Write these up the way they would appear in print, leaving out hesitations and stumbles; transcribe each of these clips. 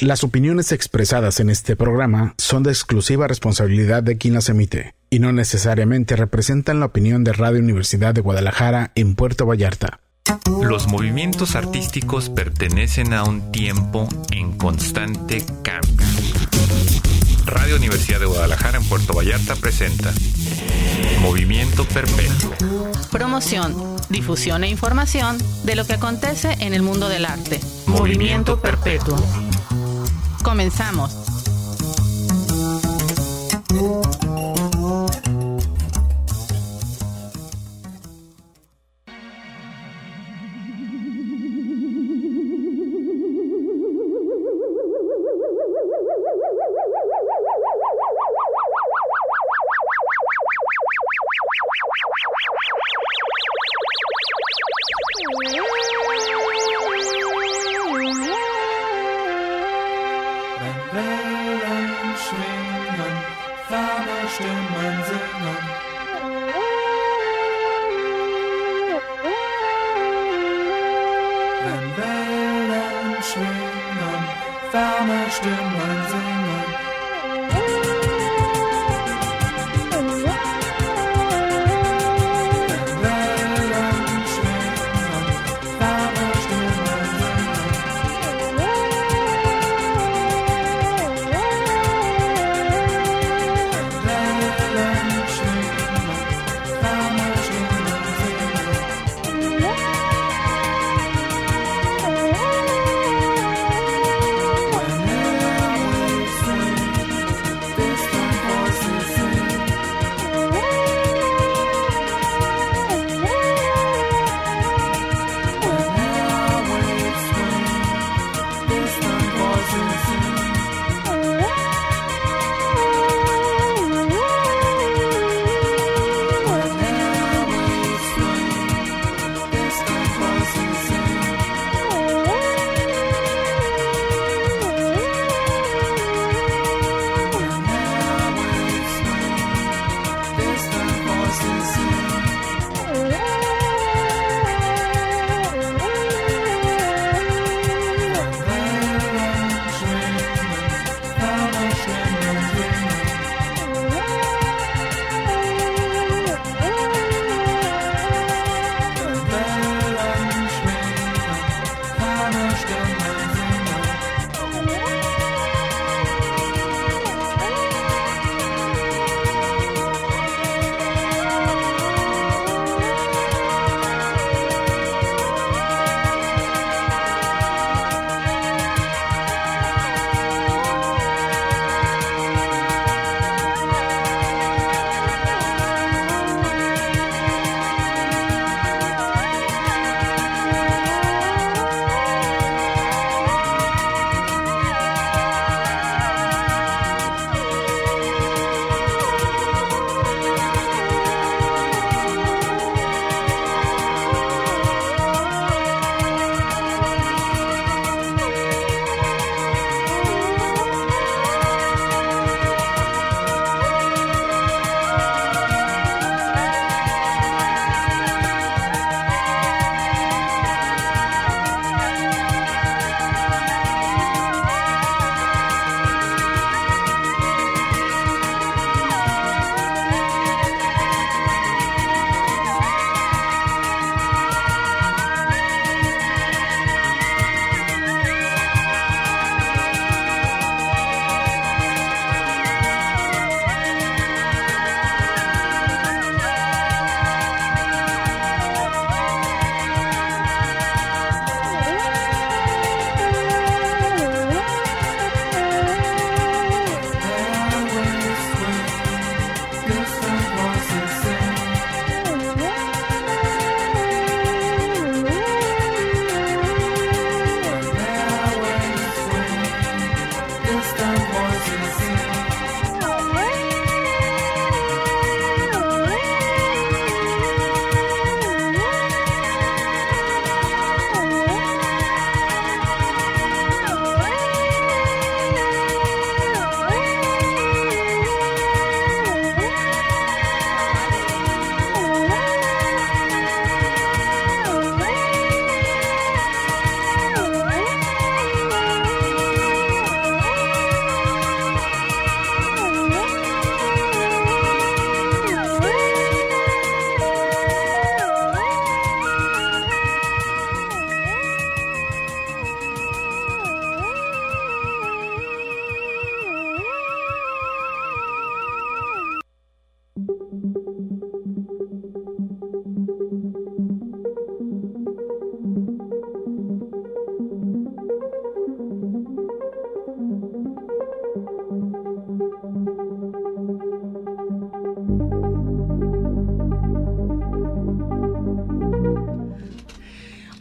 Las opiniones expresadas en este programa son de exclusiva responsabilidad de quien las emite y no necesariamente representan la opinión de Radio Universidad de Guadalajara en Puerto Vallarta. Los movimientos artísticos pertenecen a un tiempo en constante cambio. Radio Universidad de Guadalajara en Puerto Vallarta presenta Movimiento Perpetuo. Promoción, difusión e información de lo que acontece en el mundo del arte. Movimiento Perpetuo. Comenzamos.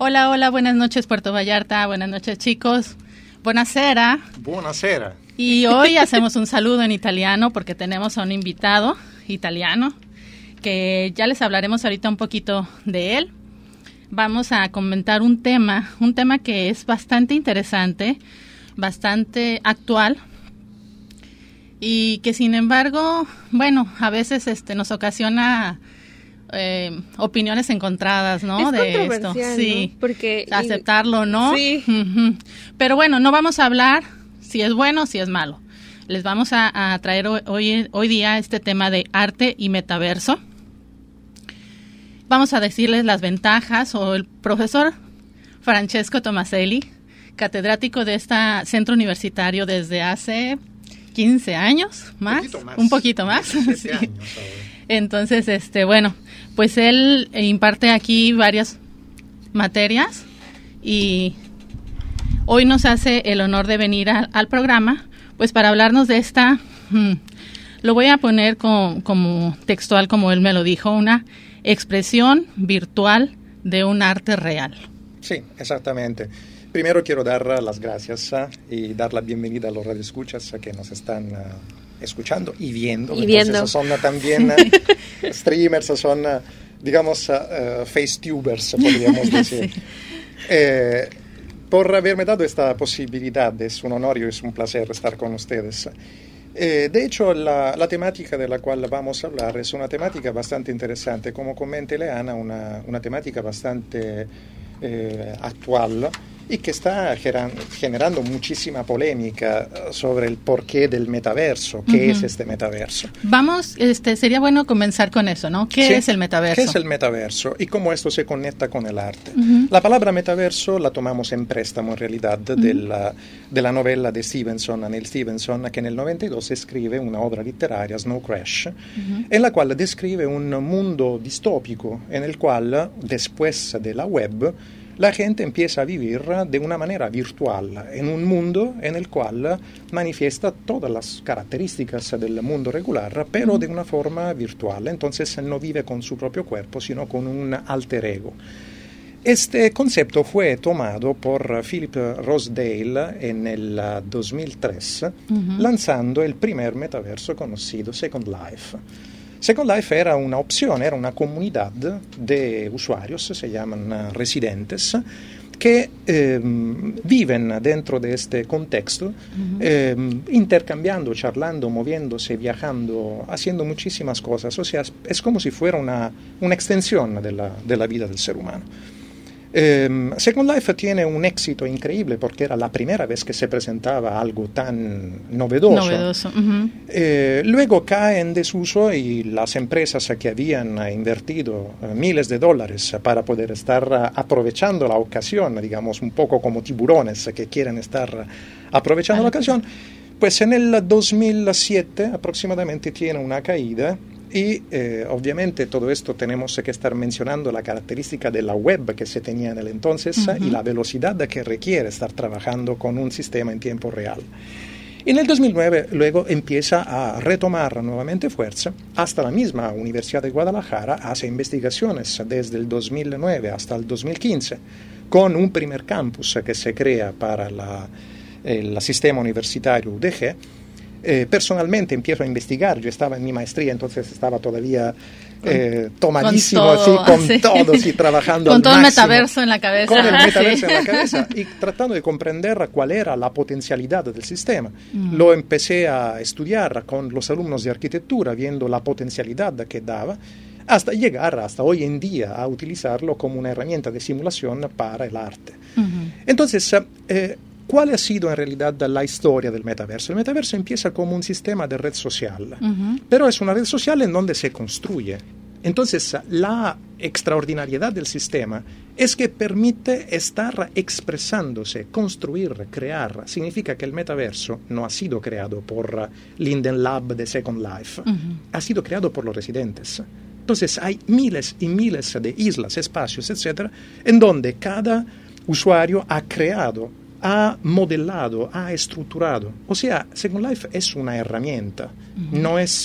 Hola, buenas noches Puerto Vallarta, buenas noches chicos, buonasera. Buonasera. Y hoy hacemos un saludo en italiano porque tenemos a un invitado italiano que ya les hablaremos ahorita un poquito de él. Vamos a comentar un tema que es bastante interesante, bastante actual y que sin embargo, bueno, a veces nos ocasiona opiniones encontradas, ¿no? Es controversial, sí, ¿no? Porque aceptarlo, ¿no? Sí. Uh-huh. Pero bueno, no vamos a hablar si es bueno o si es malo. Les vamos a traer hoy día este tema de arte y metaverso. Vamos a decirles las ventajas, o el profesor Francesco Tomaselli, catedrático de este centro universitario desde hace 15 años, un poquito más. Sí. Años ahora. Entonces, bueno, pues él imparte aquí varias materias y hoy nos hace el honor de venir al programa, pues para hablarnos de esta, lo voy a poner como textual, como él me lo dijo, una expresión virtual de un arte real. Sí, exactamente. Primero quiero dar las gracias y dar la bienvenida a los radioescuchas que nos están escuchando y viendo. Entonces son también streamers, son, digamos, facetubers, podríamos decir. Sí. Por haberme dado esta posibilidad, es un honor y es un placer estar con ustedes. De hecho, la temática de la cual vamos a hablar es una temática bastante interesante, como comenta Ileana, una temática bastante actual y que está generando muchísima polémica sobre el porqué del metaverso. ¿Qué es este metaverso? Vamos, sería bueno comenzar con eso, ¿no? ¿Qué es el metaverso? ¿Qué es el metaverso y cómo esto se conecta con el arte? La palabra metaverso la tomamos en préstamo en realidad de la novela de Neil Stevenson, que en el 92 escribe una obra literaria, Snow Crash, en la cual describe un mundo distópico en el cual, después de la web, la gente empieza a vivir de una manera virtual, en un mundo en el cual manifiesta todas las características del mundo regular, pero de una forma virtual. Entonces no vive con su propio cuerpo, sino con un alter ego. Este concepto fue tomado por Philip Rosedale en el 2003, lanzando el primer metaverso conocido, Second Life. Second Life era una opción, era una comunidad de usuarios, se llaman residentes, que viven dentro de este contexto, intercambiando, charlando, moviéndose, viajando, haciendo muchísimas cosas. O sea, es como si fuera una extensión de la vida del ser humano. Second Life tiene un éxito increíble porque era la primera vez que se presentaba algo tan novedoso. Luego cae en desuso y las empresas que habían invertido miles de dólares para poder estar aprovechando la ocasión, digamos un poco como tiburones que quieren estar aprovechando la ocasión, pues en el 2007 aproximadamente tiene una caída. Y obviamente todo esto tenemos que estar mencionando la característica de la web que se tenía en el entonces y la velocidad que requiere estar trabajando con un sistema en tiempo real. En el 2009 luego empieza a retomar nuevamente fuerza. Hasta la misma Universidad de Guadalajara hace investigaciones desde el 2009 hasta el 2015 con un primer campus que se crea para el sistema universitario UDG. Personalmente empiezo a investigar, yo estaba en mi maestría, entonces estaba todavía tomadísimo, con todo, trabajando con todo el metaverso en la cabeza. Con el metaverso en la cabeza y tratando de comprender cuál era la potencialidad del sistema. Lo empecé a estudiar con los alumnos de arquitectura, viendo la potencialidad que daba, hasta llegar hasta hoy en día a utilizarlo como una herramienta de simulación para el arte. Entonces, ¿cuál ha sido en realidad la historia del metaverso? El metaverso empieza como un sistema de red social, pero es una red social en donde se construye. Entonces, la extraordinariedad del sistema es que permite estar expresándose, construir, crear. Significa que el metaverso no ha sido creado por Linden Lab de Second Life, ha sido creado por los residentes. Entonces, hay miles y miles de islas, espacios, etcétera, en donde cada usuario ha creado, ha modelado, ha estructurado. O sea, Second Life es una herramienta, no es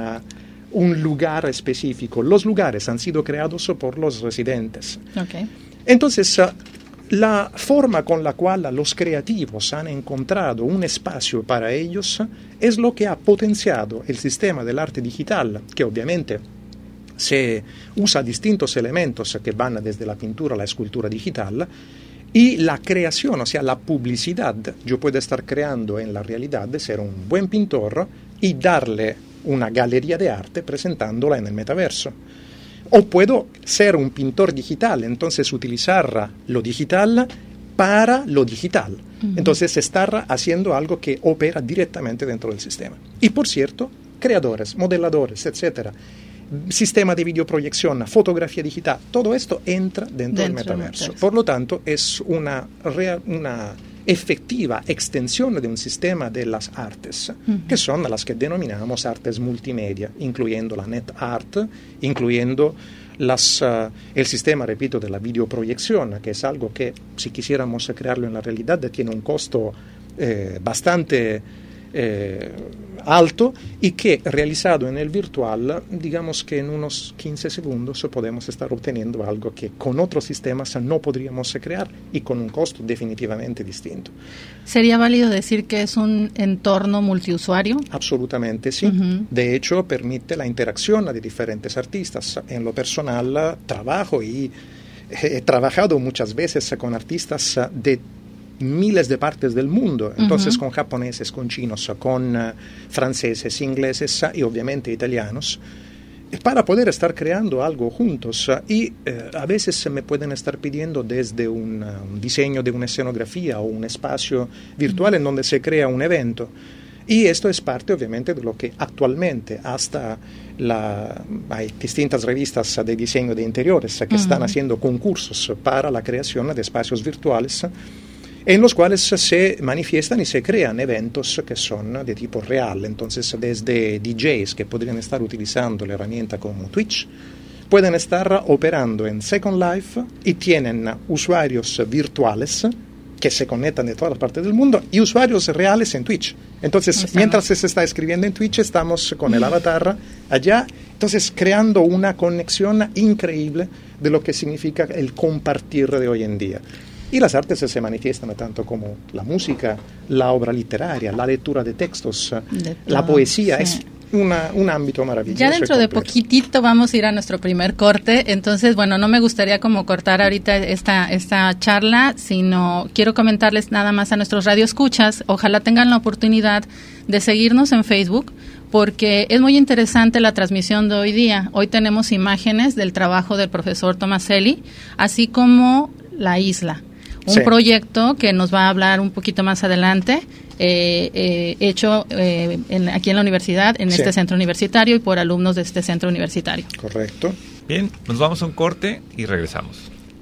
un lugar específico. Los lugares han sido creados por los residentes. Entonces, la forma con la cual los creativos han encontrado un espacio para ellos es lo que ha potenciado el sistema del arte digital, que obviamente se usa distintos elementos que van desde la pintura a la escultura digital, y la creación, o sea, la publicidad. Yo puedo estar creando en la realidad, ser un buen pintor y darle una galería de arte presentándola en el metaverso. O puedo ser un pintor digital, entonces utilizar lo digital para lo digital. Entonces estar haciendo algo que opera directamente dentro del sistema. Y por cierto, creadores, modeladores, etcétera, sistema de videoproyección, fotografía digital, todo esto entra dentro del metaverso. Por lo tanto, es una efectiva extensión de un sistema de las artes, que son las que denominamos artes multimedia, incluyendo la net art, incluyendo el sistema, repito, de la videoproyección, que es algo que, si quisiéramos crearlo en la realidad, tiene un costo bastante alto, y que realizado en el virtual, digamos que en unos 15 segundos podemos estar obteniendo algo que con otros sistemas no podríamos crear, y con un costo definitivamente distinto. ¿Sería válido decir que es un entorno multiusuario? Absolutamente sí. De hecho, permite la interacción de diferentes artistas. En lo personal, trabajo y he trabajado muchas veces con artistas de miles de partes del mundo, entonces con japoneses, con chinos, con franceses, ingleses y obviamente italianos, para poder estar creando algo juntos. Y a veces me pueden estar pidiendo desde un diseño de una escenografía o un espacio virtual en donde se crea un evento. Y esto es parte obviamente de lo que actualmente hasta hay distintas revistas de diseño de interiores que están haciendo concursos para la creación de espacios virtuales, en los cuales se manifiestan y se crean eventos que son de tipo real. Entonces, desde DJs que podrían estar utilizando la herramienta como Twitch, pueden estar operando en Second Life y tienen usuarios virtuales que se conectan de todas las partes del mundo y usuarios reales en Twitch. Entonces, mientras se está escribiendo en Twitch, estamos con el avatar allá, entonces creando una conexión increíble de lo que significa el compartir de hoy en día. Y las artes se manifiestan tanto como la música, la obra literaria, la lectura de textos, la poesía. Sí. Es un ámbito maravilloso. Ya dentro de poquitito vamos a ir a nuestro primer corte. Entonces, bueno, no me gustaría como cortar ahorita esta charla, sino quiero comentarles nada más a nuestros radioescuchas. Ojalá tengan la oportunidad de seguirnos en Facebook, porque es muy interesante la transmisión de hoy día. Hoy tenemos imágenes del trabajo del profesor Tomaselli, así como La Isla. Un proyecto que nos va a hablar un poquito más adelante, hecho aquí en la universidad, en este centro universitario y por alumnos de este centro universitario. Correcto. Bien, nos vamos a un corte y regresamos.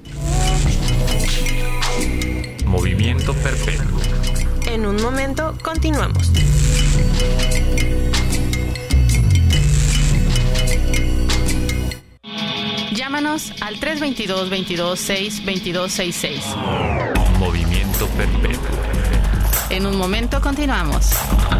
Movimiento Perpetuo. En un momento continuamos. Llámanos al 322-22-6-2266. Movimiento Perpetuo. En un momento continuamos.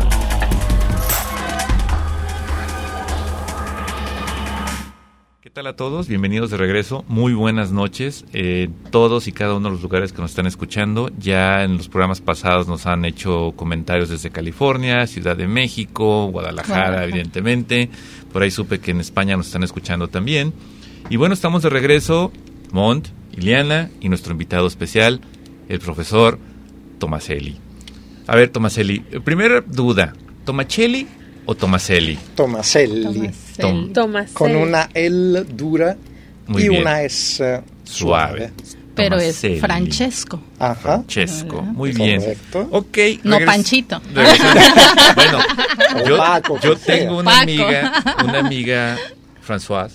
¿Qué tal a todos? Bienvenidos de regreso. Muy buenas noches. Todos y cada uno de los lugares que nos están escuchando. Ya en los programas pasados nos han hecho comentarios desde California, Ciudad de México, Guadalajara, evidentemente. Por ahí supe que en España nos están escuchando también. Y bueno, estamos de regreso, Mont, Ileana y nuestro invitado especial, el profesor Tomaselli. A ver, Tomaselli, primera duda, ¿Tomaselli o Tomaselli? Tomaselli. Tomaselli. Con una L dura muy y bien. una S suave. Pero Tomaselli. Es Francesco. Ajá. Francesco, muy bien. Correcto. Ok. No Panchito. Bueno, Paco, yo tengo una Paco. amiga, Françoise,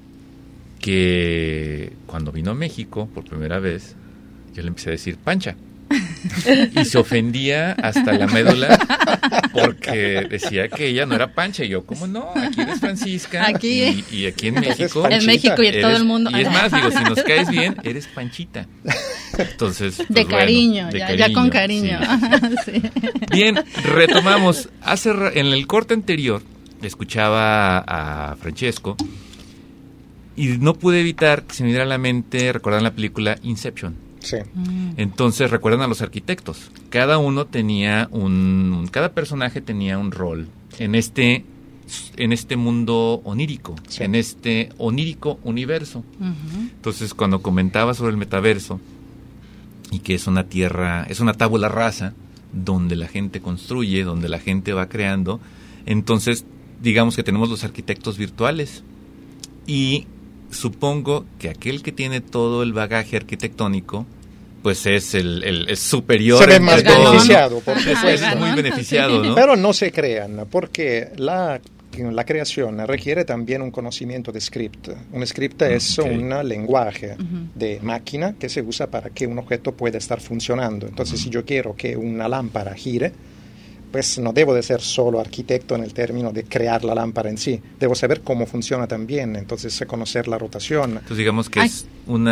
que cuando vino a México por primera vez, yo le empecé a decir Pancha. Y se ofendía hasta la médula porque decía que ella no era Pancha. Y yo, ¿cómo no? Aquí eres Francisca. Aquí. Y aquí en México. En México y en todo el mundo. Y es más, digo, si nos caes bien, eres Panchita. Entonces, pues, De cariño, bueno, ya con cariño. Sí. Sí. Bien, retomamos. En el corte anterior escuchaba a Francesco Y no pude evitar que se me diera a la mente recordar la película Inception. Sí. Entonces recuerdan a los arquitectos. Cada uno tenía cada personaje tenía un rol en este mundo onírico, sí, en este onírico universo. Entonces, cuando comentaba sobre el metaverso y que es una tabula rasa donde la gente construye, donde la gente va creando, entonces digamos que tenemos los arquitectos virtuales y supongo que aquel que tiene todo el bagaje arquitectónico pues es el superior. Se ve más beneficiado, por supuesto. Es muy beneficiado, ¿no? Pero no se crean, porque la creación requiere también un conocimiento de script. Un script es un lenguaje de máquina que se usa para que un objeto pueda estar funcionando. Entonces, si yo quiero que una lámpara gire, pues no debo de ser solo arquitecto en el término de crear la lámpara en sí. Debo saber cómo funciona también, entonces conocer la rotación. Entonces digamos que es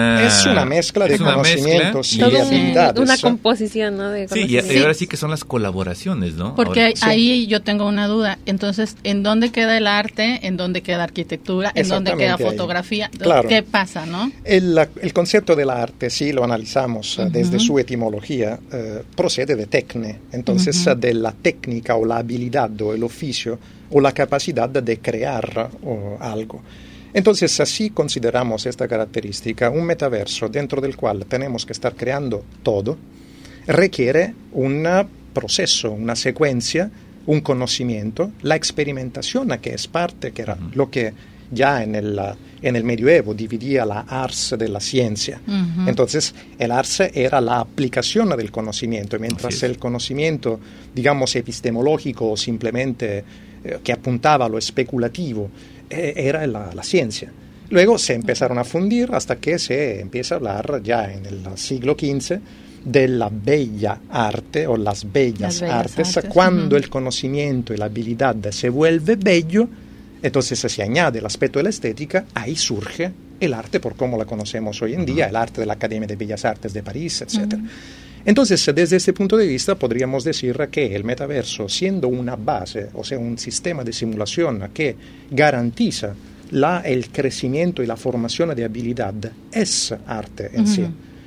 una mezcla de conocimientos y habilidades. Una composición, ¿no? De sí, y ahora sí que son las colaboraciones, ¿no? Porque ahora, ahí yo tengo una duda. Entonces, ¿en dónde queda el arte? ¿En dónde queda arquitectura? ¿En dónde queda fotografía? Claro. ¿Qué pasa, no? El concepto del arte, si lo analizamos desde su etimología, procede de tecne. Entonces, de la técnica o la habilidad o el oficio o la capacidad de crear algo. Entonces, así consideramos esta característica, un metaverso dentro del cual tenemos que estar creando todo, requiere un proceso, una secuencia, un conocimiento, la experimentación que es parte, que era lo que ya en el medioevo dividía la ars de la ciencia. Entonces, el ars era la aplicación del conocimiento, mientras el conocimiento, digamos, epistemológico o simplemente que apuntaba a lo especulativo, era la ciencia. Luego se empezaron a fundir hasta que se empieza a hablar ya en el siglo XV de la bella arte o las bellas artes. Cuando el conocimiento y la habilidad se vuelve bello, entonces se añade el aspecto de la estética, ahí surge el arte por como la conocemos hoy en día, el arte de la Academia de Bellas Artes de París, etc. Entonces, desde este punto de vista, podríamos decir que el metaverso, siendo una base, o sea, un sistema de simulación que garantiza el crecimiento y la formación de habilidad, es arte en sí.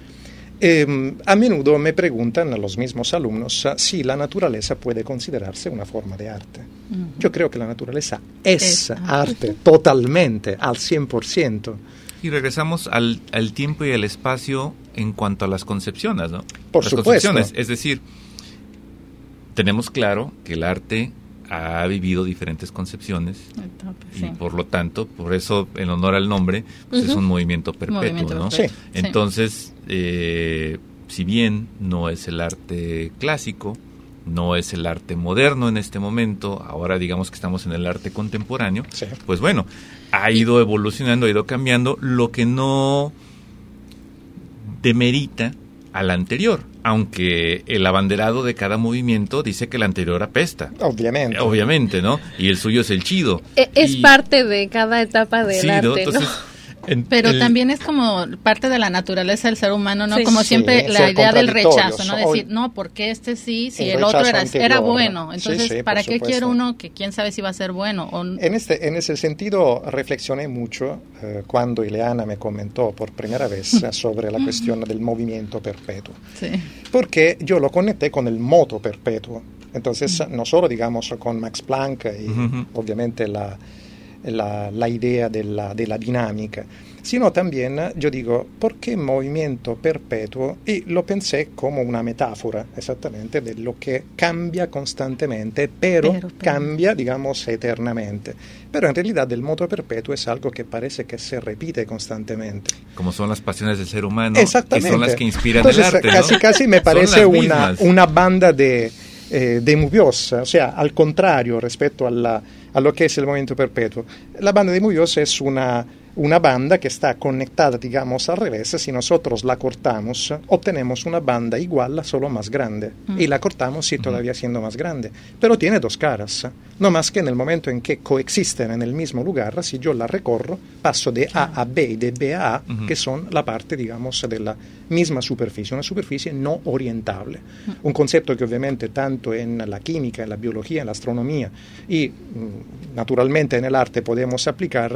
A menudo me preguntan los mismos alumnos si la naturaleza puede considerarse una forma de arte. Yo creo que la naturaleza es arte, totalmente, al 100%. Y regresamos al tiempo y al espacio en cuanto a las concepciones, ¿no? Por supuesto. Es decir, tenemos claro que el arte ha vivido diferentes concepciones y por lo tanto, por eso en honor al nombre, pues es un movimiento perpetuo, ¿no? Sí. Entonces, si bien no es el arte clásico, no es el arte moderno en este momento, ahora digamos que estamos en el arte contemporáneo, pues bueno, ha ido evolucionando, ha ido cambiando, lo que no demerita al anterior, aunque el abanderado de cada movimiento dice que el anterior apesta. Obviamente, ¿no? Y el suyo es el chido. Es parte de cada etapa del arte, ¿no? Entonces, pero también es como parte de la naturaleza del ser humano, ¿no? Como siempre la idea del rechazo, ¿no? Decir, no, porque si el otro era bueno. Entonces, ¿para qué quiere uno que quién sabe si va a ser bueno? En ese sentido, reflexioné mucho cuando Ileana me comentó por primera vez sobre la cuestión del movimiento perpetuo. Sí. Porque yo lo conecté con el moto perpetuo. Entonces, no solo, digamos, con Max Planck y obviamente la idea de la dinámica, sino también yo digo, ¿por qué movimiento perpetuo? Y lo pensé como una metáfora exactamente de lo que cambia constantemente, pero cambia, digamos, eternamente. Pero en realidad el moto perpetuo es algo que parece que se repite constantemente. Como son las pasiones del ser humano, exactamente, que son las que inspiran entonces, el arte, casi me parece una banda de Mubios, o sea, al contrario respecto a lo que es el movimiento perpetuo. La banda de Mubios es una banda que está conectada, digamos, al revés. Si nosotros la cortamos, obtenemos una banda igual, solo más grande. Y la cortamos, sí, todavía siendo más grande. Pero tiene dos caras. No más que en el momento en que coexisten en el mismo lugar, si yo la recorro, paso de A a B y de B a A, que son la parte, digamos, de la misma superficie, una superficie no orientable. Un concepto que obviamente tanto en la química, en la biología, en la astronomía y naturalmente en el arte podemos aplicar,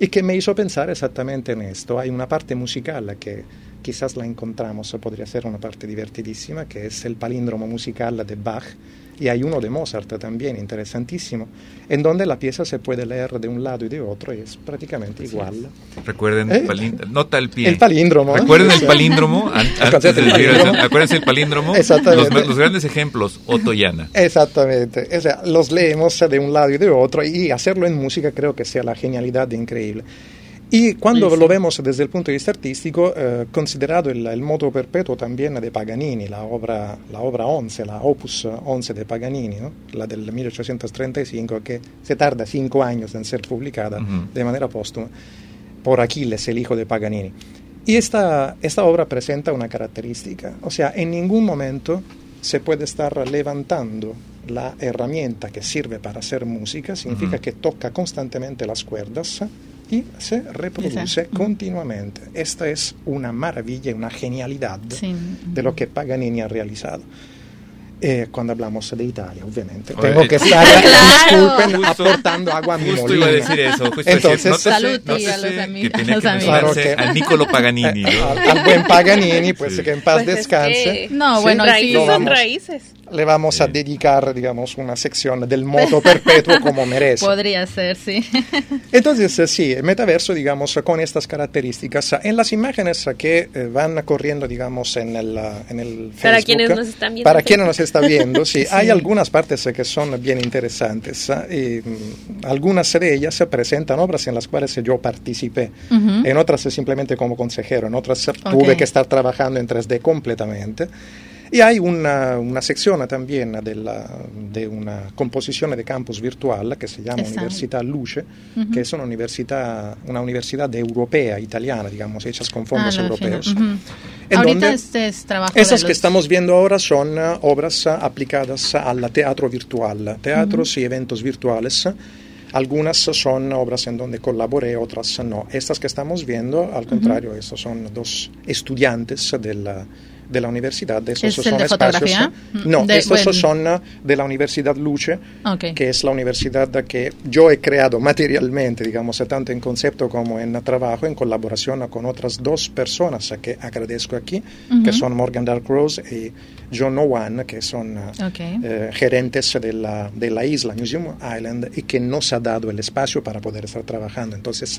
y que me hizo pensar exactamente en esto. Hay una parte musical que quizás la encontramos, podría ser una parte divertidísima, que es el palíndromo musical de Bach, y hay uno de Mozart también, interesantísimo, en donde la pieza se puede leer de un lado y de otro y es prácticamente igual. Recuerden, nota al pie. El palíndromo. Recuerden el palíndromo. Acuérdense el palíndromo. Exactamente. Los grandes ejemplos, Otto y Anna. Exactamente. O sea, los leemos de un lado y de otro, y hacerlo en música creo que sea la genialidad increíble. Y cuando lo vemos desde el punto de vista artístico, considerado el moto perpetuo también de Paganini, la obra 11, la Opus 11 de Paganini, ¿no? La del 1835, que se tarda 5 años en ser publicada de manera póstuma, por Aquiles, el hijo de Paganini. Y esta obra presenta una característica, o sea, en ningún momento se puede estar levantando la herramienta que sirve para hacer música, significa que toca constantemente las cuerdas y se reproduce continuamente. Esta es una maravilla, una genialidad de lo que Paganini ha realizado. Cuando hablamos de Italia, obviamente. Tengo que estar, disculpen, aportando agua a mi molino. Justo iba a decir eso. Entonces, salud a los amigos. Que tenía que mencionarse al Niccolo Paganini, ¿no? Al buen Paganini, pues que en paz descanse. Son raíces. Le vamos a dedicar, digamos, una sección del moto perpetuo como merece. Podría ser, sí. Entonces, sí, el metaverso, digamos, con estas características. En las imágenes que van corriendo, digamos, en el Facebook. Para quienes nos están viendo. Para quienes nos están viendo, sí. Hay algunas partes que son bien interesantes. Y algunas de ellas se presentan obras en las cuales yo participé. En otras simplemente como consejero. En otras tuve que estar trabajando en 3D completamente. Y hay una sección también de una composición de campus virtual que se llama Università Luce, que es una universidad europea, italiana, digamos, hechas con fondos europeos. Ahorita es trabajo esas que estamos viendo ahora son obras aplicadas al teatro virtual, teatros y eventos virtuales. Algunas son obras en donde colaboré, otras no. Estas que estamos viendo, al contrario, estos son 2 estudiantes de la universidad. Esos ¿Es son el de espacios, fotografía? No, estos son de la Universidad Luce, que es la universidad que yo he creado materialmente, digamos, tanto en concepto como en trabajo, en colaboración con otras 2 personas que agradezco aquí, que son Morgan Darkrose y John Owen, que son gerentes de la isla, Museum Island, y que nos ha dado el espacio para poder estar trabajando. Entonces,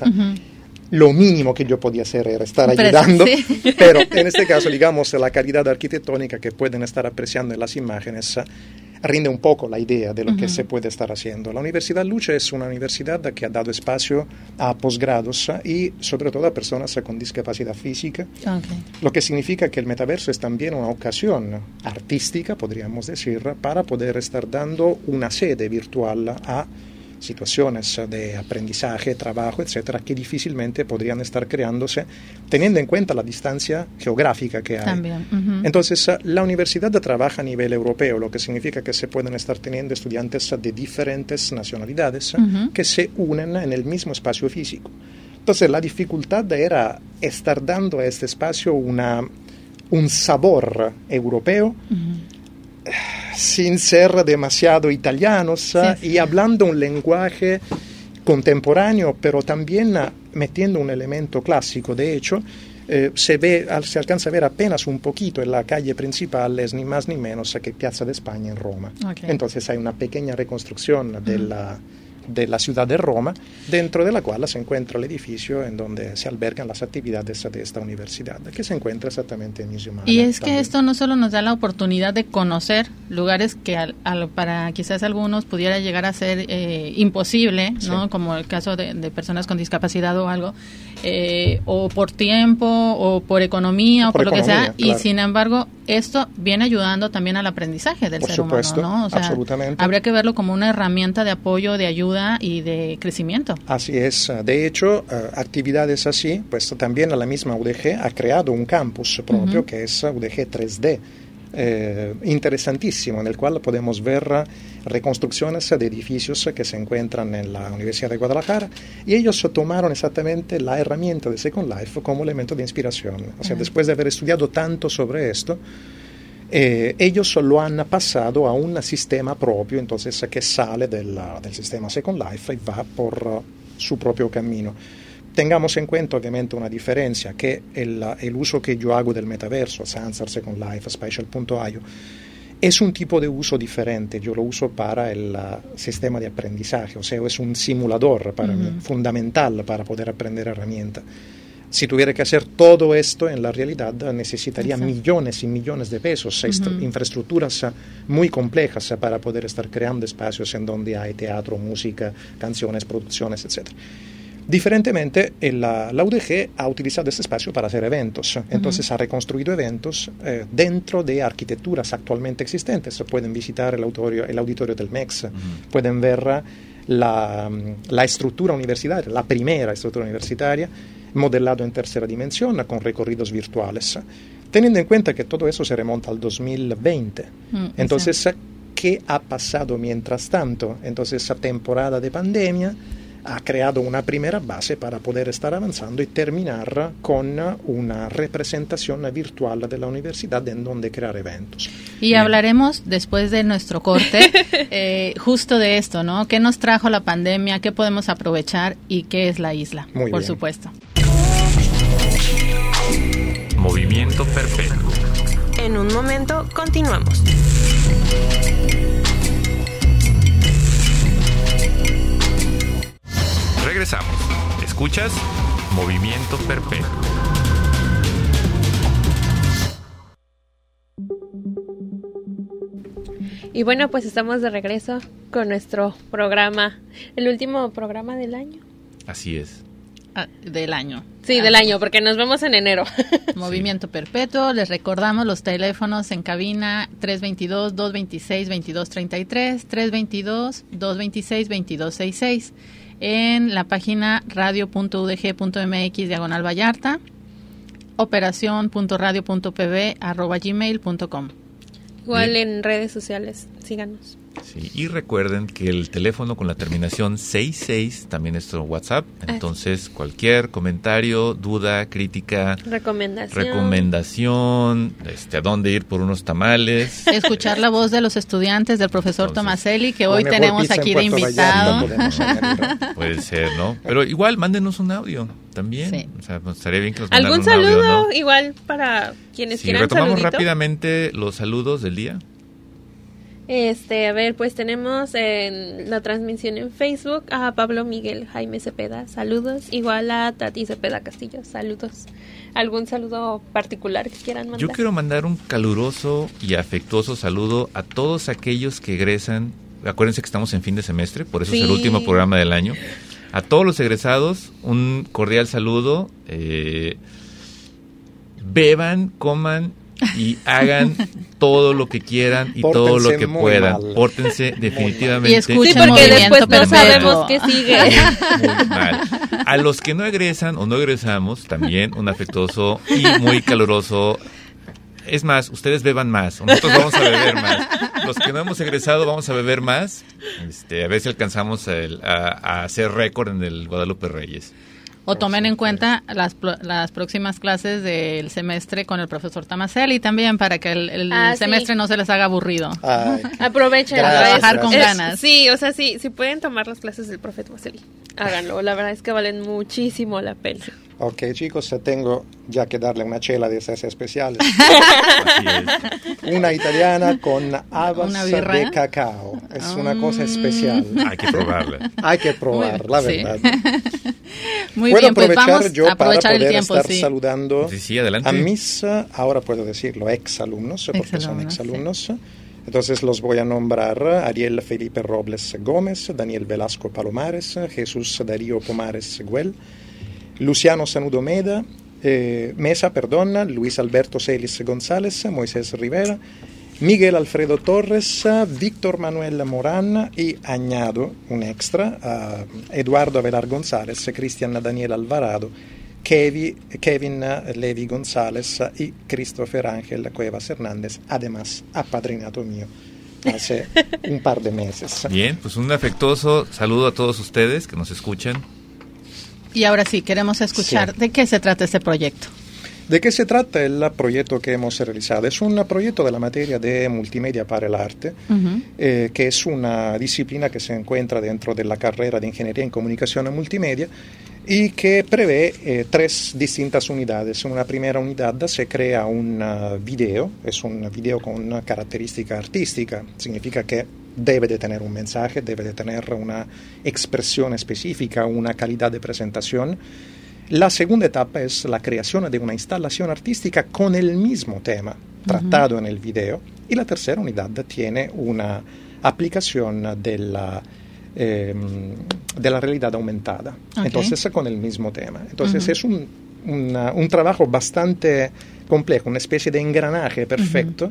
lo mínimo que yo podía hacer era estar ayudando, pero en este caso, digamos, la calidad arquitectónica que pueden estar apreciando en las imágenes rinde un poco la idea de lo que se puede estar haciendo. La Universidad Luce es una universidad que ha dado espacio a posgrados y sobre todo a personas con discapacidad física, lo que significa que el metaverso es también una ocasión artística, podríamos decir, para poder estar dando una sede virtual a situaciones de aprendizaje, trabajo, etcétera, que difícilmente podrían estar creándose teniendo en cuenta la distancia geográfica que hay. También. Entonces, la universidad trabaja a nivel europeo, lo que significa que se pueden estar teniendo estudiantes de diferentes nacionalidades que se unen en el mismo espacio físico. Entonces, la dificultad era estar dando a este espacio un sabor europeo, sin ser demasiado italianos y hablando un lenguaje contemporáneo, pero también metiendo un elemento clásico. De hecho, se alcanza a ver apenas un poquito en la calle principal, es ni más ni menos que Piazza de España en Roma. Entonces hay una pequeña reconstrucción de la ciudad de Roma, dentro de la cual se encuentra el edificio en donde se albergan las actividades de esta universidad, que se encuentra exactamente en Museum Island. Y es que esto no solo nos da la oportunidad de conocer lugares que para quizás algunos pudiera llegar a ser imposible, ¿no? Como el caso de personas con discapacidad o algo, o por tiempo, o por economía, o por lo que sea, claro. Y sin embargo, esto viene ayudando también al aprendizaje del ser humano, ¿no? O sea, absolutamente. Habría que verlo como una herramienta de apoyo, de ayuda y de crecimiento. Así es. De hecho, actividades así, pues también la misma UDG ha creado un campus propio que es UDG 3D. Interesantísimo, en el cual podemos ver reconstrucciones de edificios que se encuentran en la Universidad de Guadalajara, y ellos tomaron exactamente la herramienta de Second Life como elemento de inspiración. O sea, después de haber estudiado tanto sobre esto, ellos lo han pasado a un sistema propio, entonces que sale del sistema Second Life y va por su propio camino. tengamos en cuenta obviamente una diferencia, que el uso que yo hago del metaverso, Sansar, Second Life, Spatial.io, es un tipo de uso diferente. Yo lo uso para el sistema de aprendizaje, o sea, es un simulador para mí, fundamental para poder aprender herramientas. Si tuviera que hacer todo esto en la realidad, necesitaría millones y millones de pesos, infraestructuras muy complejas para poder estar creando espacios en donde hay teatro, música, canciones, producciones, etc. Diferentemente, la UDG ha utilizado este espacio para hacer eventos. Entonces ha reconstruido eventos dentro de arquitecturas actualmente existentes. Pueden visitar el auditorio del MEX, pueden ver la estructura universitaria, la primera estructura universitaria, modelado en tercera dimensión con recorridos virtuales, teniendo en cuenta que todo eso se remonta al 2020. Entonces, ¿qué ha pasado mientras tanto? Entonces, esa temporada de pandemia ha creado una primera base para poder estar avanzando y terminar con una representación virtual de la universidad en donde crear eventos. Y hablaremos después de nuestro corte justo de esto, ¿no? ¿Qué nos trajo la pandemia? ¿Qué podemos aprovechar? ¿Y qué es la isla? Muy por bien. supuesto. Movimiento Perpetuo. En un momento continuamos. Regresamos. ¿Escuchas? Movimiento Perpetuo. Y bueno, pues estamos de regreso con nuestro programa, el último programa del año. Así es. Del año. Sí, del año, porque nos vemos en enero. Movimiento Perpetuo. Les recordamos los teléfonos en cabina 322-226-2233, 322-226-2266. En la página radio.udg.mx/Vallarta, operacion.radio.pb@gmail.com. Igual Bien. en redes sociales, síganos. Sí, y recuerden que el teléfono con la terminación 66 también es nuestro WhatsApp. Entonces, cualquier comentario, duda, crítica, recomendación, a dónde ir por unos tamales. Escuchar la voz de los estudiantes del profesor Tomaselli, que hoy tenemos aquí de invitado. Puede ser, ¿no? Pero igual, mándenos un audio también. Sí. O sea, pues, estaría bien que nos mandaran ¿Algún un saludo? Audio, ¿no? Igual para quienes quieran retomamos saludito. rápidamente los saludos del día. A ver, pues tenemos en la transmisión en Facebook a Pablo Miguel Jaime Cepeda, saludos. Igual a Tati Cepeda Castillo, saludos. ¿Algún saludo particular que quieran mandar? Yo quiero mandar un caluroso y afectuoso saludo a todos aquellos que egresan. Acuérdense que estamos en fin de semestre, por eso es el último programa del año. A todos los egresados, un cordial saludo. Beban, coman y hagan todo lo que quieran y pórtense todo lo que puedan. Mal. Pórtense definitivamente. Y escuchen, sí, porque después no sabemos qué sigue. Muy mal. A los que no egresan o no egresamos, también un afectuoso y muy caluroso. Es más, ustedes beban más, nosotros vamos a beber más. Los que no hemos egresado vamos a beber más. A ver si alcanzamos a hacer récord en el Guadalupe Reyes. O tomen en cuenta las próximas clases del semestre con el profesor Tomaselli también, para que el semestre no se les haga aburrido. Aprovechen. Trabajar con ganas. Sí, o sea, sí, si pueden tomar las clases del profe Tomaselli, háganlo. La verdad es que valen muchísimo la pena. Ok, chicos, tengo ya que darle una chela de esas especiales. Una italiana con habas de cacao. Es una cosa especial. Hay que probarla. Hay que probar, la verdad. Muy puedo bien, pues aprovechar vamos yo a aprovechar para poder el tiempo, estar saludando adelante. a mis, ahora puedo decirlo, exalumnos, porque son exalumnos. Sí. Entonces los voy a nombrar: Ariel Felipe Robles Gómez, Daniel Velasco Palomares, Jesús Darío Pomares Güell, Luciano Sanudo Mesa, Luis Alberto Celis González, Moisés Rivera, Miguel Alfredo Torres, Víctor Manuel Morán y añado un extra a Eduardo Avelar González, Cristian Daniel Alvarado, Kevin Levi González y Christopher Ángel Cuevas Hernández, además apadrinado mío hace un par de meses. Bien, pues un afectuoso saludo a todos ustedes que nos escuchan. Y ahora sí, queremos escuchar de qué se trata este proyecto. ¿De qué se trata el proyecto que hemos realizado? Es un proyecto de la materia de multimedia para el arte, que es una disciplina que se encuentra dentro de la carrera de Ingeniería en Comunicación y Multimedia y que prevé 3 distintas unidades. En una primera unidad se crea un video, es un video con una característica artística, significa que debe de tener un mensaje, debe de tener una expresión específica, una calidad de presentación. La segunda etapa es la creación de una instalación artística con el mismo tema tratado en el video. Y la tercera unidad tiene una aplicación de la realidad aumentada, entonces con el mismo tema. Entonces es un trabajo bastante complejo, una especie de engranaje perfecto.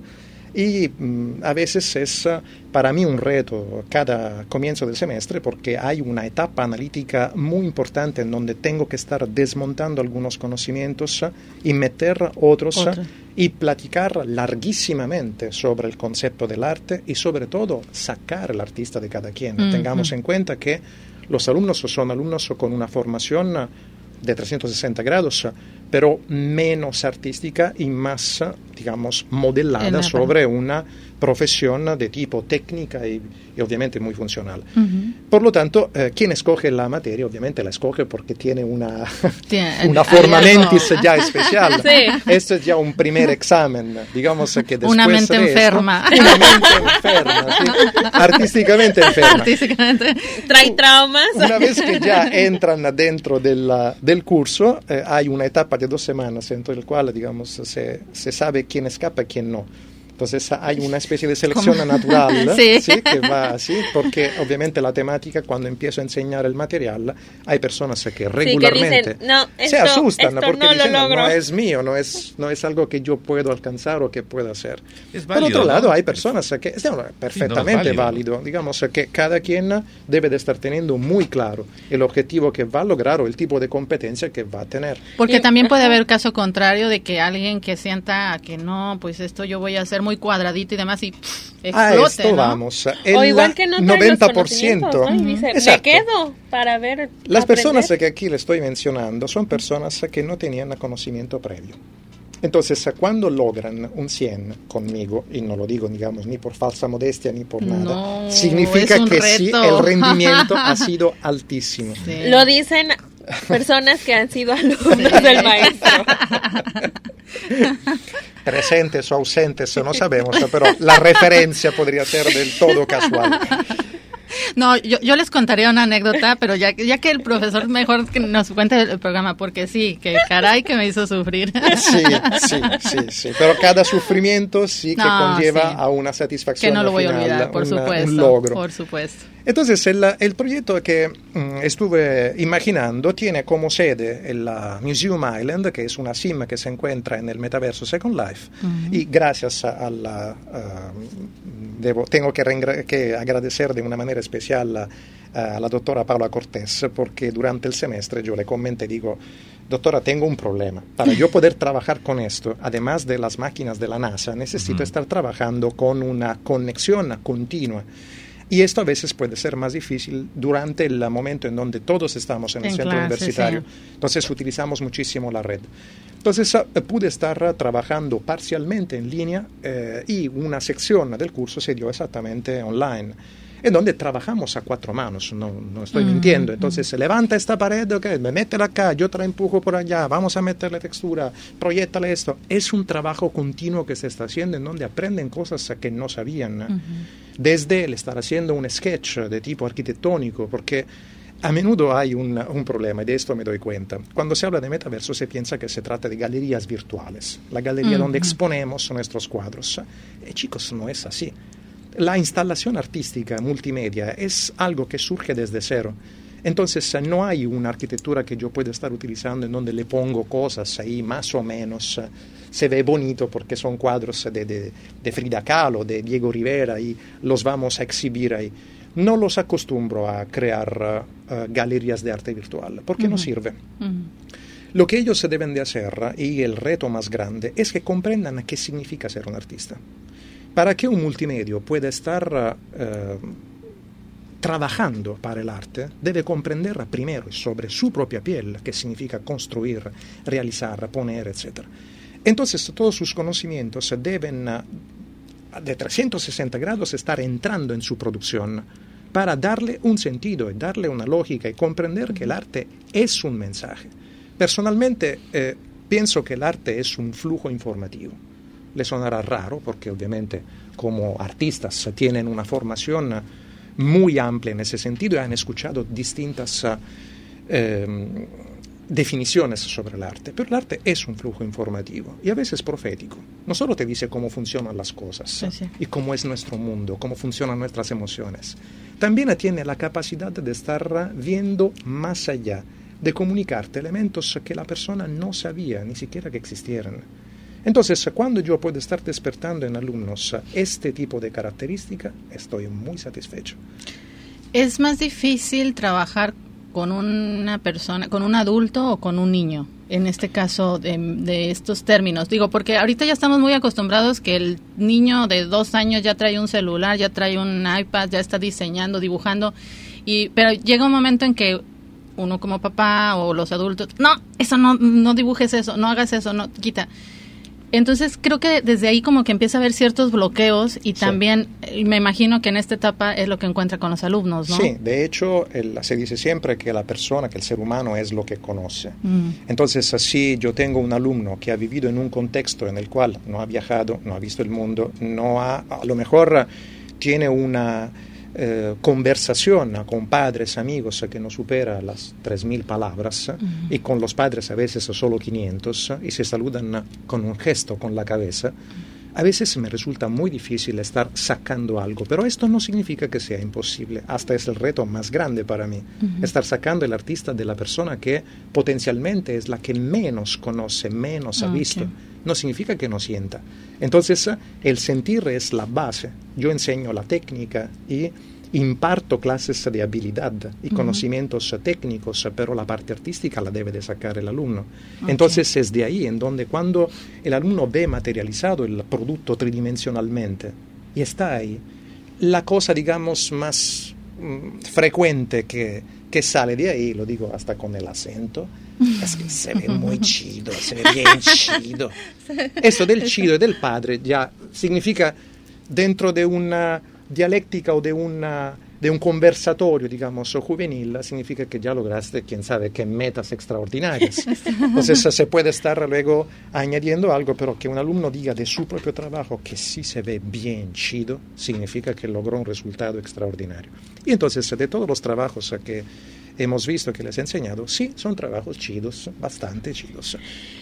Y a veces es para mí un reto cada comienzo del semestre porque hay una etapa analítica muy importante en donde tengo que estar desmontando algunos conocimientos y meter otros y platicar larguísimamente sobre el concepto del arte y sobre todo sacar el artista de cada quien. Tengamos en cuenta que los alumnos son alumnos con una formación de 360 grados, pero menos artística y más, digamos, modelada sobre una profesión de tipo técnica y obviamente muy funcional. Por lo tanto, quien escoge la materia, obviamente la escoge porque tiene una forma mentis ya especial. Esto es ya un primer examen, digamos que después una mente enferma. Una mente enferma, ¿sí? Artísticamente enferma. Trae traumas. Una vez que ya entran dentro del curso, hay una etapa de 2 semanas dentro del cual, digamos, se sabe quién escapa y quién no. Entonces hay una especie de selección natural, ¿sí? Que va así, porque obviamente la temática, cuando empiezo a enseñar el material, hay personas que regularmente que dicen, no, se asustan porque no dicen, no es mío, no es algo que yo puedo alcanzar o que puedo hacer. Es válido, por otro lado, ¿no? hay personas que es perfectamente válido. Digamos que cada quien debe de estar teniendo muy claro el objetivo que va a lograr o el tipo de competencia que va a tener. Porque también puede haber caso contrario de que alguien que sienta que no, pues esto yo voy a hacer muy cuadradito y demás y explote, a esto ¿no? vamos. O igual que no trae 90%, ¿no? Y dice, me quedo para ver. Las aprender. personas que aquí le estoy mencionando son personas que no tenían conocimiento previo. Entonces, cuando logran un 100 conmigo, y no lo digo, digamos, ni por falsa modestia ni por nada, significa que reto. Sí, el rendimiento ha sido altísimo. Sí. Lo dicen personas que han sido alumnos del maestro. Presentes o ausentes, no sabemos, pero la referencia podría ser del todo casual. No, yo les contaría una anécdota, pero ya que el profesor mejor que nos cuente el programa, porque sí, que caray que me hizo sufrir. Sí, pero cada sufrimiento sí que conlleva a una satisfacción. Que no lo voy final, a olvidar, por supuesto. Un logro. Por supuesto. Entonces, el proyecto que estuve imaginando tiene como sede el Museum Island, que es una SIM que se encuentra en el metaverso Second Life, y gracias a la... tengo que agradecer de una manera especial a la doctora Paula Cortés, porque durante el semestre yo le comenté, digo, doctora, tengo un problema. Para yo poder trabajar con esto, además de las máquinas de la NASA, necesito estar trabajando con una conexión continua. Y esto a veces puede ser más difícil durante el momento en donde todos estamos en el centro universitario. Sí. Entonces utilizamos muchísimo la red. Entonces pude estar trabajando parcialmente en línea y una sección del curso se dio exactamente online, en donde trabajamos a 4 manos, no estoy mintiendo. Entonces levanta esta pared, okay, métela acá, yo te la empujo por allá, vamos a meterle textura, proyéctale esto. Es un trabajo continuo que se está haciendo en donde aprenden cosas que no sabían. Desde el estar haciendo un sketch de tipo arquitectónico, porque a menudo hay un problema, y de esto me doy cuenta. Cuando se habla de metaverso se piensa que se trata de galerías virtuales, la galería donde exponemos nuestros cuadros. Chicos, no es así. La instalación artística multimedia es algo que surge desde cero. Entonces no hay una arquitectura que yo pueda estar utilizando en donde le pongo cosas ahí más o menos. Se ve bonito porque son cuadros de Frida Kahlo, de Diego Rivera y los vamos a exhibir ahí. No los acostumbro a crear galerías de arte virtual porque no sirve. Lo que ellos deben de hacer, y el reto más grande, es que comprendan qué significa ser un artista. Para que un multimedio pueda estar trabajando para el arte, debe comprender primero sobre su propia piel qué significa construir, realizar, poner, etc. Entonces, todos sus conocimientos deben, de 360 grados, estar entrando en su producción para darle un sentido y darle una lógica y comprender que el arte es un mensaje. Personalmente, pienso que el arte es un flujo informativo. Le sonará raro porque obviamente como artistas tienen una formación muy amplia en ese sentido y han escuchado distintas definiciones sobre el arte, pero el arte es un flujo informativo y a veces profético. No solo te dice cómo funcionan las cosas y cómo es nuestro mundo, cómo funcionan nuestras emociones. También tiene la capacidad de estar viendo más allá, de comunicarte elementos que la persona no sabía ni siquiera que existieran. Entonces, cuando yo puedo estar despertando en alumnos este tipo de característica, estoy muy satisfecho. ¿Es más difícil trabajar con una persona, con un adulto o con un niño? En este caso, de estos términos. Digo, porque ahorita ya estamos muy acostumbrados que el niño de 2 años ya trae un celular, ya trae un iPad, ya está diseñando, dibujando, pero llega un momento en que uno como papá o los adultos, no, eso no dibujes eso, no hagas eso, no, quita. Entonces creo que desde ahí como que empieza a haber ciertos bloqueos y también me imagino que en esta etapa es lo que encuentra con los alumnos, ¿no? Sí, de hecho se dice siempre que la persona, que el ser humano es lo que conoce. Entonces si yo tengo un alumno que ha vivido en un contexto en el cual no ha viajado, no ha visto el mundo, a lo mejor tiene una conversación con padres, amigos que no supera las 3.000 palabras y con los padres a veces solo 500 y se saludan con un gesto con la cabeza, a veces me resulta muy difícil estar sacando algo, pero esto no significa que sea imposible, hasta es el reto más grande para mí, estar sacando el artista de la persona que potencialmente es la que menos conoce, menos ha visto. No significa que no sienta. Entonces, el sentir es la base. Yo enseño la técnica y imparto clases de habilidad y conocimientos técnicos, pero la parte artística la debe de sacar el alumno. Entonces, es de ahí en donde cuando el alumno ve materializado el producto tridimensionalmente y está ahí, la cosa, digamos, más frecuente que sale de ahí, lo digo hasta con el acento, es que se ve muy chido, se ve bien chido. Eso del chido y del padre ya significa dentro de una dialéctica o de un conversatorio, digamos, juvenil, significa que ya lograste, quién sabe, qué metas extraordinarias. Entonces se puede estar luego añadiendo algo, pero que un alumno diga de su propio trabajo que sí se ve bien chido, significa que logró un resultado extraordinario. Y entonces, de todos los trabajos que hemos visto que les he enseñado, sí, son trabajos chidos, bastante chidos.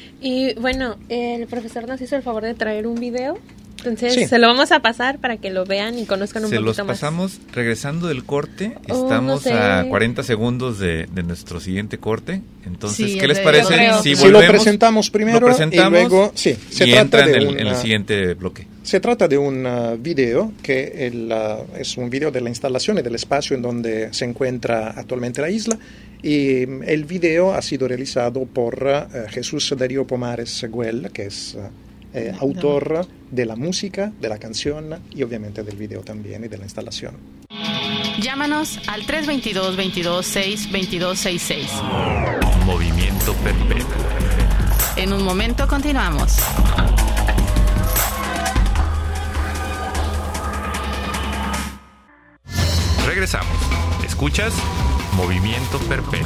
Y bueno, el profesor nos hizo el favor de traer un video. Entonces se lo vamos a pasar para que lo vean y conozcan un poquito más. Se los pasamos regresando del corte. Estamos a 40 segundos de nuestro siguiente corte. Entonces, ¿qué les parece si volvemos? Lo presentamos primero y luego se trata en el siguiente bloque. Se trata de un video que es un video de la instalación y del espacio en donde se encuentra actualmente la isla. Y el video ha sido realizado por Jesús Darío Pomares Güell, que es autor de la música, de la canción y obviamente del video también y de la instalación. Llámanos al 322-22-6-2266. Movimiento Perpetuo. En un momento continuamos. Regresamos. ¿Escuchas? Movimiento Perpetuo.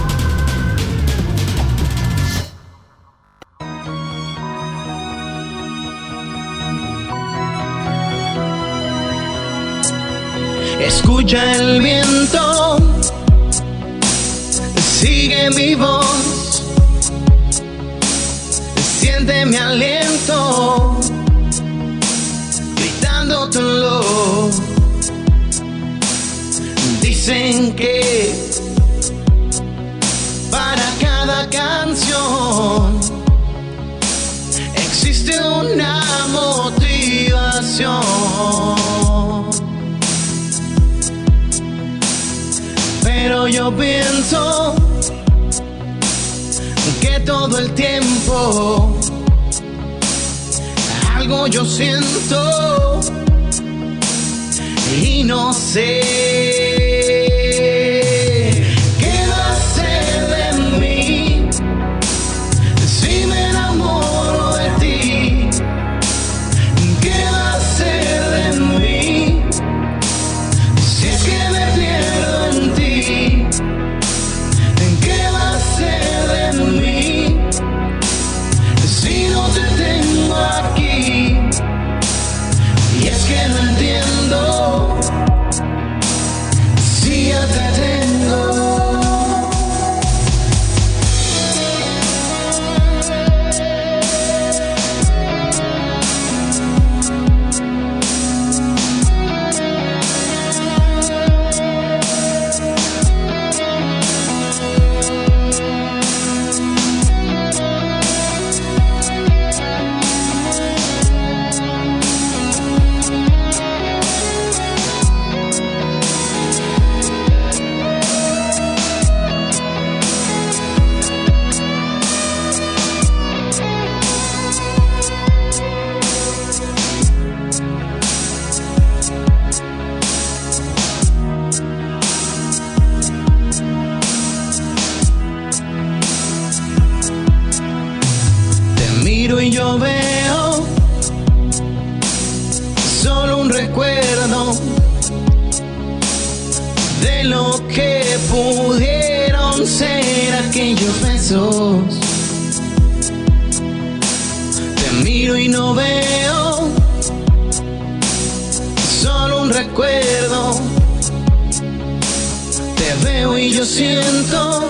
Escucha el viento, sigue mi voz, siente mi aliento, gritándotelo. Dicen que para cada canción existe una motivación. Pero yo pienso que todo el tiempo algo yo siento y no sé de lo que pudieron ser aquellos besos. Te miro y no veo, solo un recuerdo. Te veo y yo siento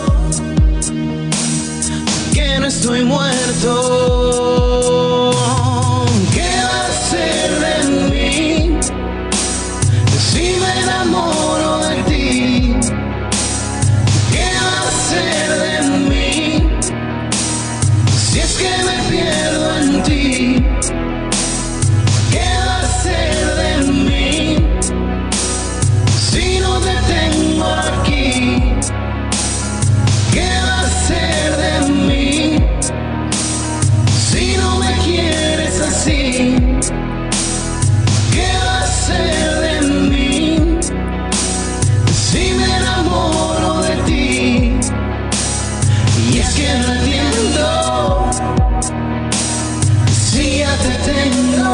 que no estoy muerto. ¿Qué va a ser de mí si me enamoro de ti? ¿Qué va a ser de mí si es que me pierdo en ti? ¿Qué va a ser de mí si no te tengo aquí? ¿Qué va a ser de mí si no me quieres así? ¿Qué va a ser de mí si me enamoro de ti? Y es que no entiendo si ya te tengo.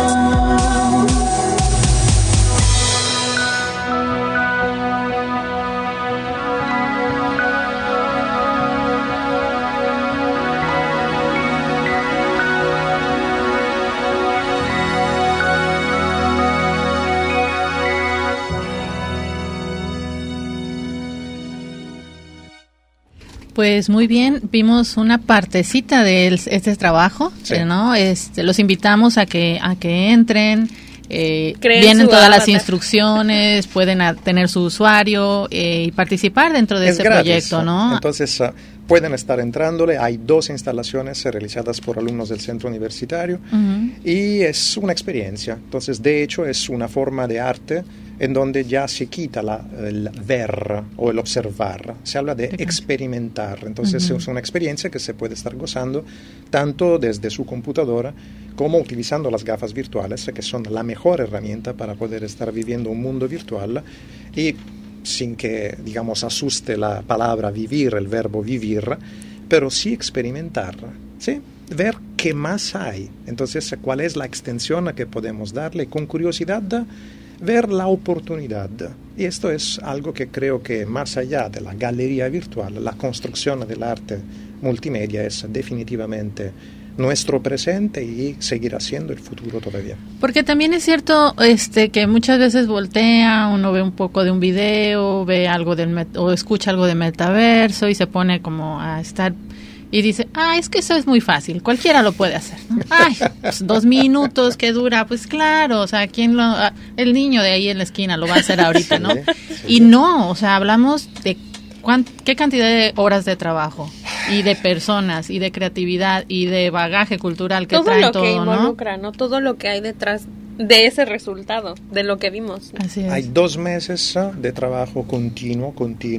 Pues muy bien, vimos una partecita de este trabajo, sí, ¿no? Los invitamos a que entren, vienen todas avatar. Las instrucciones, pueden tener su usuario y participar dentro de este proyecto, ¿no? Entonces pueden estar entrándole. Hay 2 instalaciones realizadas por alumnos del centro universitario y es una experiencia. Entonces, de hecho, es una forma de arte en donde ya se quita el ver o el observar, se habla de experimentar. Entonces es una experiencia que se puede estar gozando tanto desde su computadora como utilizando las gafas virtuales, que son la mejor herramienta para poder estar viviendo un mundo virtual y sin que, digamos, asuste la palabra vivir, el verbo vivir, pero sí experimentar, ¿sí? Ver qué más hay. Entonces, cuál es la extensión que podemos darle con curiosidad, ver la oportunidad. Y esto es algo que creo que más allá de la galería virtual, la construcción del arte multimedia es definitivamente nuestro presente y seguirá siendo el futuro todavía. Porque también es cierto que muchas veces voltea, uno ve un poco de un video, ve algo o escucha algo de metaverso y se pone como a estar y dice, es que eso es muy fácil, cualquiera lo puede hacer, ¿no? Pues 2 minutos que dura, pues claro, o sea, el niño de ahí en la esquina lo va a hacer ahorita, ¿no? Sí. Y no, o sea, hablamos de qué cantidad de horas de trabajo y de personas y de creatividad y de bagaje cultural que traen todo, todo lo que involucra, ¿no? Todo lo que hay detrás de ese resultado, de lo que vimos. Así es. Hay 2 meses de trabajo continuo,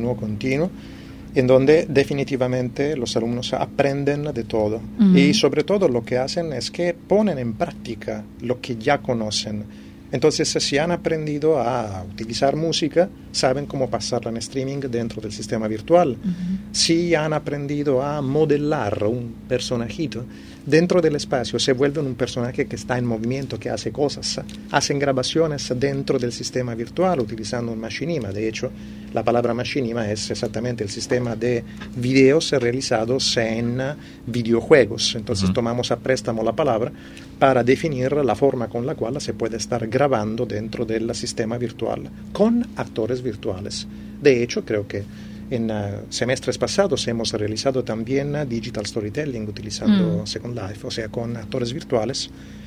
en donde definitivamente los alumnos aprenden de todo. Y sobre todo lo que hacen es que ponen en práctica lo que ya conocen. Entonces, si han aprendido a utilizar música, saben cómo pasarla en streaming dentro del sistema virtual. Si han aprendido a modelar un personajito dentro del espacio, se vuelven un personaje que está en movimiento, que hace cosas. Hacen grabaciones dentro del sistema virtual utilizando un machinima. De hecho, la palabra machinima es exactamente el sistema de videos realizados en videojuegos. Entonces, tomamos a préstamo la palabra para definir la forma con la cual se puede estar grabando dentro del sistema virtual con actores virtuales. De hecho, creo que en semestres pasados hemos realizado también digital storytelling utilizando Second Life, o sea, con actores virtuales.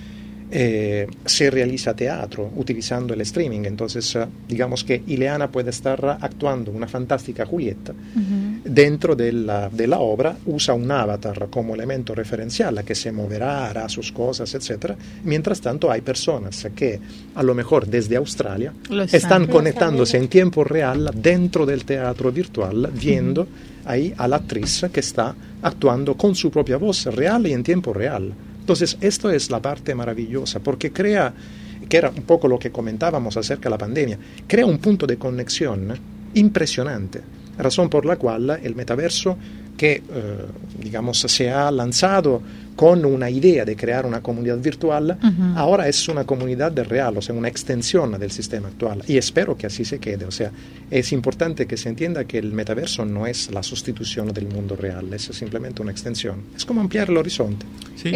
Se realiza teatro utilizando el streaming. Entonces, digamos que Ileana puede estar actuando una fantástica Julieta dentro de la obra, usa un avatar como elemento referencial que se moverá, hará sus cosas, etc. Mientras tanto, hay personas que a lo mejor desde Australia están conectándose en tiempo real dentro del teatro virtual, viendo ahí a la actriz que está actuando con su propia voz real y en tiempo real. Entonces, esto es la parte maravillosa, porque crea, que era un poco lo que comentábamos acerca de la pandemia, crea un punto de conexión impresionante, razón por la cual el metaverso que, digamos, se ha lanzado con una idea de crear una comunidad virtual, ahora es una comunidad real, o sea, una extensión del sistema actual. Y espero que así se quede. O sea, es importante que se entienda que el metaverso no es la sustitución del mundo real, es simplemente una extensión. Es como ampliar el horizonte. Sí.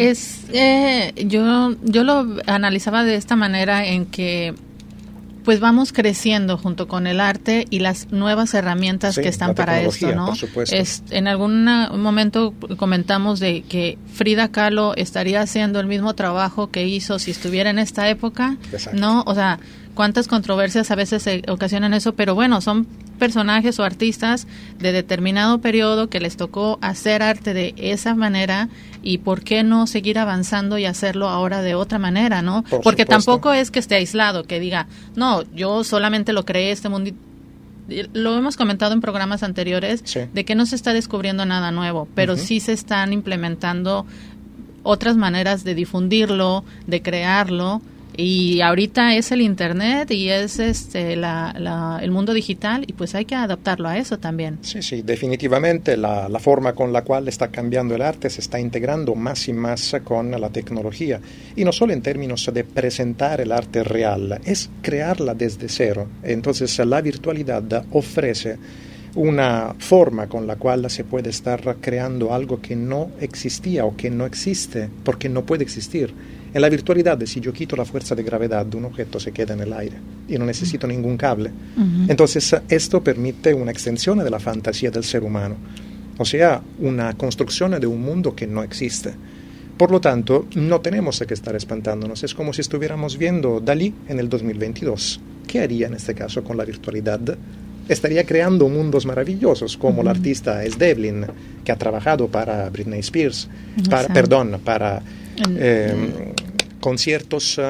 Yo lo analizaba de esta manera en que pues vamos creciendo junto con el arte y las nuevas herramientas que están para esto, ¿no? Por supuesto. En algún momento comentamos de que Frida Kahlo estaría haciendo el mismo trabajo que hizo si estuviera en esta época, Exacto. ¿no? O sea, cuántas controversias a veces se ocasionan eso, pero bueno, son personajes o artistas de determinado periodo que les tocó hacer arte de esa manera, y por qué no seguir avanzando y hacerlo ahora de otra manera, ¿no? Porque tampoco es que esté aislado, que diga, no, yo solamente lo creé este mundo. Lo hemos comentado en programas anteriores, de que no se está descubriendo nada nuevo, pero sí se están implementando otras maneras de difundirlo, de crearlo. Y ahorita es el internet y es el mundo digital, y pues hay que adaptarlo a eso también. Sí, definitivamente la forma con la cual está cambiando el arte se está integrando más y más con la tecnología, y no solo en términos de presentar el arte real, es crearla desde cero. Entonces la virtualidad ofrece una forma con la cual se puede estar creando algo que no existía o que no existe porque no puede existir. En la virtualidad, si yo quito la fuerza de gravedad, un objeto se queda en el aire y no necesito ningún cable. Entonces, esto permite una extensión de la fantasía del ser humano, o sea, una construcción de un mundo que no existe. Por lo tanto, no tenemos que estar espantándonos. Es como si estuviéramos viendo Dalí en el 2022. ¿Qué haría en este caso con la virtualidad? Estaría creando mundos maravillosos, como el artista Es Devlin, que ha trabajado para Britney Spears, para conciertos.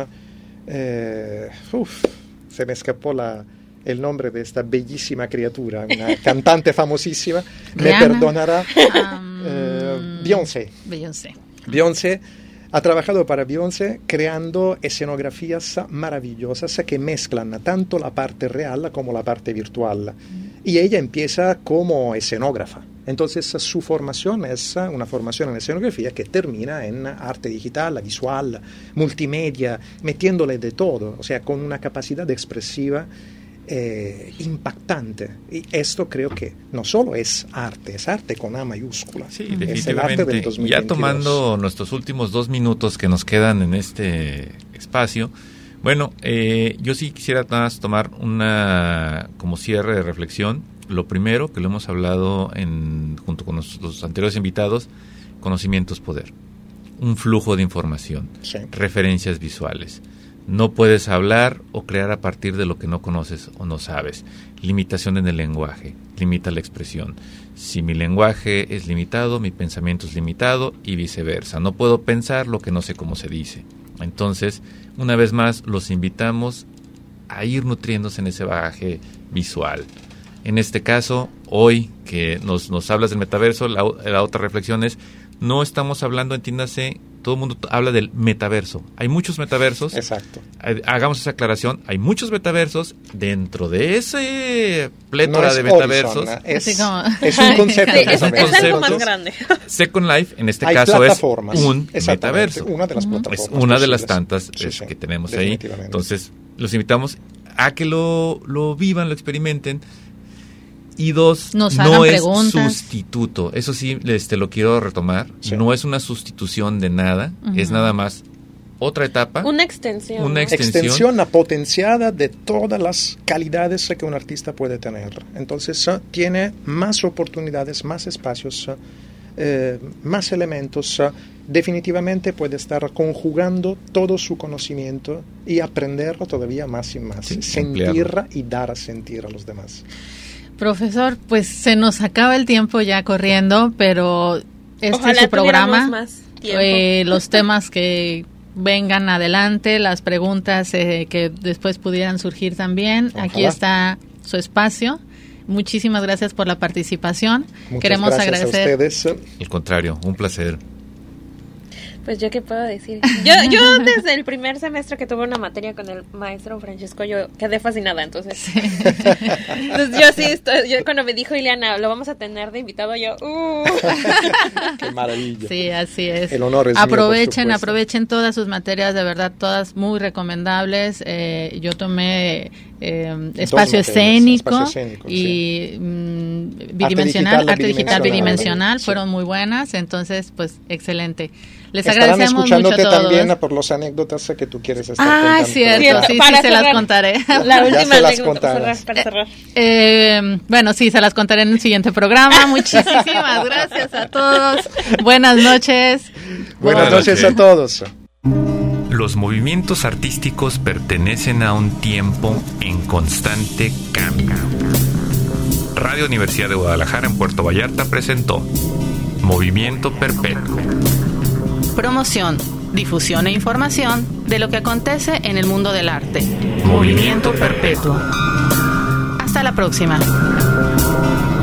Se me escapó el nombre de esta bellísima criatura, una cantante famosísima. Me perdonará. Beyoncé. Beyoncé ha trabajado para Beyoncé creando escenografías maravillosas que mezclan tanto la parte real como la parte virtual. Y ella empieza como escenógrafa. Entonces su formación es una formación en escenografía que termina en arte digital, visual, multimedia, metiéndole de todo, o sea, con una capacidad expresiva impactante. Y esto creo que no solo es arte con A mayúscula. Sí, es definitivamente. El arte del 2022. Ya tomando nuestros últimos 2 minutos que nos quedan en este espacio, bueno, yo sí quisiera más tomar como cierre de reflexión. Lo primero, que lo hemos hablado junto con los anteriores invitados, conocimiento es poder. Un flujo de información, referencias visuales. No puedes hablar o crear a partir de lo que no conoces o no sabes. Limitación en el lenguaje, limita la expresión. Si mi lenguaje es limitado, mi pensamiento es limitado y viceversa. No puedo pensar lo que no sé cómo se dice. Entonces, una vez más, los invitamos a ir nutriéndose en ese bagaje visual. En este caso, hoy que nos hablas del metaverso, la otra reflexión es, no estamos hablando, entiéndase, todo el mundo habla del metaverso. Hay muchos metaversos. Exacto. Hagamos esa aclaración. Hay muchos metaversos. Dentro de ese plétora de metaversos. Es un concepto. Es algo más grande. Second Life, en este caso, es un metaverso. Una de las plataformas. Es una de las tantas que tenemos ahí. Entonces, los invitamos a que lo vivan, lo experimenten. Y 2, no es preguntas. Sustituto. Eso sí, lo quiero retomar. Sí. No es una sustitución de nada. Es nada más otra etapa. Una extensión. Una extensión potenciada de todas las calidades que un artista puede tener. Entonces, tiene más oportunidades, más espacios, más elementos. Definitivamente puede estar conjugando todo su conocimiento y aprenderlo todavía más y más. Sí, sentir y dar a sentir a los demás. Profesor, pues se nos acaba el tiempo ya corriendo, pero Ojalá es su programa. Más tiempo. Los temas que vengan adelante, las preguntas que después pudieran surgir también. Ojalá. Aquí está su espacio. Muchísimas gracias por la participación. Muchas Queremos gracias agradecer. A ustedes. Al contrario, un placer. Pues yo qué puedo decir. Yo desde el primer semestre que tuve una materia con el maestro Francesco, yo quedé fascinada, entonces. Sí. Entonces yo cuando me dijo Ileana, lo vamos a tener de invitado, yo, Qué maravilla. Sí, así es. El honor es aprovechen todas sus materias, de verdad, todas muy recomendables. Yo tomé espacio escénico y bidimensional, arte digital bidimensional, fueron muy buenas, entonces pues excelente. Les agradecemos mucho a todos. También por las anécdotas que tú quieres estar contando. Cierto, sí, se las contaré. La última anécdota para cerrar. Bueno, sí, se las contaré en el siguiente programa. Muchísimas gracias a todos. Buenas noches. Buenas noches a todos. Los movimientos artísticos pertenecen a un tiempo en constante cambio. Radio Universidad de Guadalajara en Puerto Vallarta presentó Movimiento Perpetuo. Promoción, difusión e información de lo que acontece en el mundo del arte. Movimiento Perpetuo. Hasta la próxima.